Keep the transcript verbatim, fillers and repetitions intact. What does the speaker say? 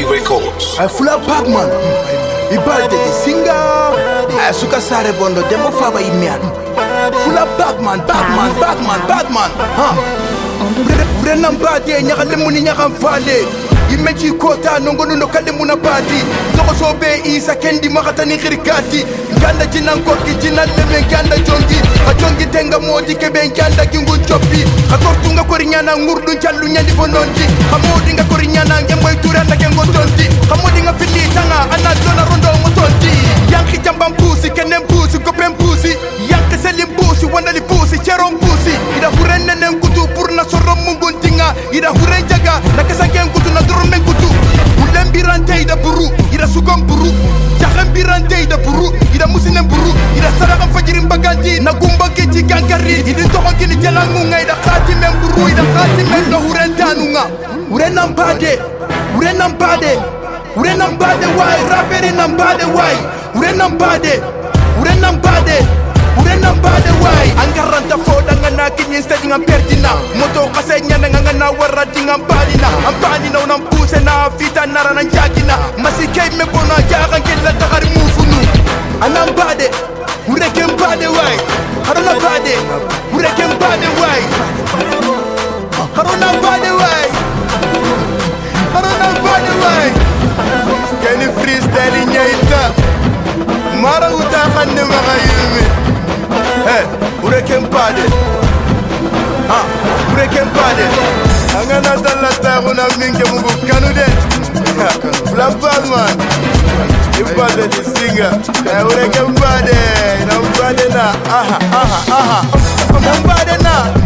Records. I full of Batman. Ibalde the singer. I suka sare bondo demo faba imian. Full of Batman, Batman, Batman, Batman. Huh? Brennan bade nyakale muni nyakam fale. Imeji kota nongono no kale muna badi. Toko sobe isa kendi makatani kirikati. Ganda jinan koki jinan leme ganda jongi. Kajongi tenga modi kebe ganda kingu chopi. Kakortunga korinyana ngurdu chalu nyandi bononji. Kamodi nga korinyana ngemwe turanda kengo tonti. Kamodi nga fili tanga ana zona rondo motonti. Yanki jambam pusi kenem pusi kopem pusi. Yanki selim pusi wandali pusi cherom pusi. Ida hurenne nengutu purna sorom munguntinga. Ida huren jaga nakasangen kutu na drum nengutu. Ulem birante ida buru ida sugom buru. Jahem birante ida buru ida musinem buru. Ida saraka fajirim baganti na gumba kichi gankari. Ida tohon kini jalangunga ida khati mem buru ida khati mem no huren tanunga. Huren nampade huren nampade huren nampade wai raperi nampade wai huren nampade huren nampade huren nampade wai angaranta foda ngana kinyi stadi ngam pertina moto kase nyana ngana warati ngam palina ampani na unam puse na fita nara na jakina masikay me bona jaga kella takari mufunu anampade hurekem pade wai harona pade hurekem pade wai harona pade wai harona pade wai keni freestyle nyaita mara uta khande magayumi hey hurekem pade ah hurekem pade angana dalata kuna minge mugu kanude Black Batman Ibalde the singer hey hurekem pade na pade na aha aha aha pade na